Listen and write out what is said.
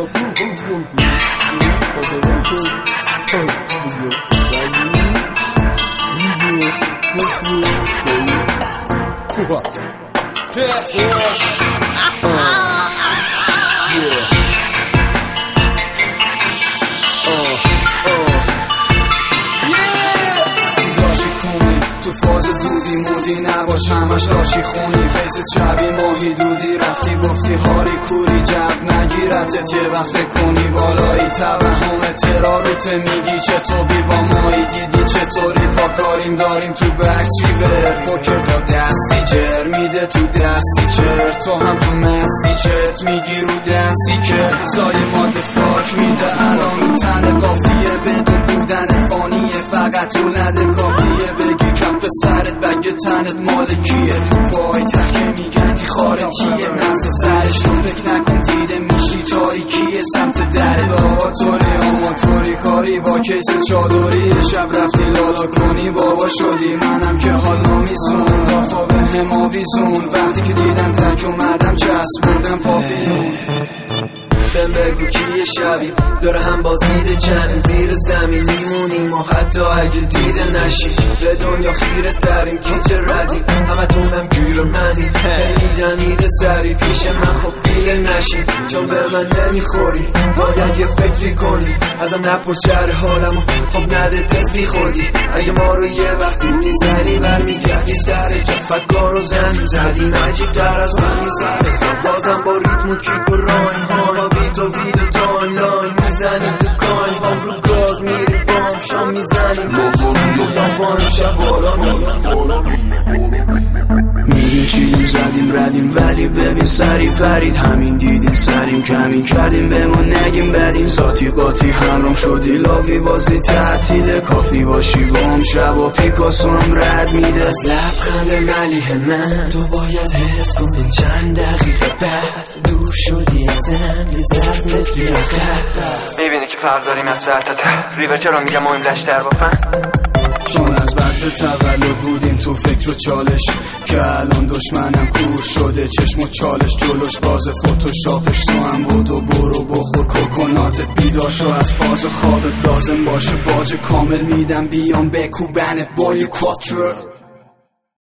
تو فاز دودی مودی نباش همش راشی خونی فیست شبی ماهی دودی رفتی گفتی هاری کوری جب نگیرتت یه وقت کنی بالایی توهم تراروت میگی چطوری با مایی دیدی چطوری با کاریم داریم تو بکس ریور پوکر تا دستی جر میده تو دستی چر تو هم تو مستی چت میگی رو دستی که سایه ماده فاک میده الان رو تن قافیه بدون بودن فانیه فقط تو نده کافیه بگی کپ سرت بگه تنت مالکیه تو پای تکه میگنی خارجیه نفس سرش تو فکر نکن دیده میشی تاریکیه سمت درد آماتوری کاری با کیس چادری شب رفتی لالا کنی بابا شدی منم که حال نمیزون دافا به هم آویزون وقتی که دیدم تک اومدم چسبوندم پاپیون بهم بگو کیه شبیم داره هم باز میده چنیم زیر زمین میمونیم و حتی اگه دیده نشیم به دنیا خیره تریم گیج ردیم همه تونم گیر منی هیدن ایده سری پیش من خب بیله نشیم چون به من نمیخوری باید یه فکری کنی ازم نپرس شهر حالم و خب نده تز بیخوردی اگه ما رو یه وقتی میزنی برمیگردی سر جا فکار و زن زدیم عجیب در از من میزنه بازم با ریتم و کیک و رایم ها تو ویدو تا آنلاین میزنیم تو کاین هم رو گاز میری بام شام میزنیم تو دافان شب بالا میگیم چیدیم زدیم ردیم ولی ببین سری پرید همین دیدیم سریم کمین کردیم بهمون نگیم بدیم ذاتی قاطی همرام شدی لاوی بازی تعطیل کافی باشی بام شب و پیکاسو هم رد میده از لبخند ملیح من تو باید حس کنی چند دقیقه بعد دور شدی از زن یه زرد متری اخر میبینی که فرق داریم از سر تا ته ریور چرا میگم مهم لشتر با فن چون از بعد تولد بودیم تو فکر و چالش که الان دشمنم کور شده چشم و چالش جلوش باز فوتوشاپش تو هم بود و برو بخور کوکوناتت بیداشو از فاز خوابت لازم باشه باج کامل میدم بیام بکوبنت با یه کواتر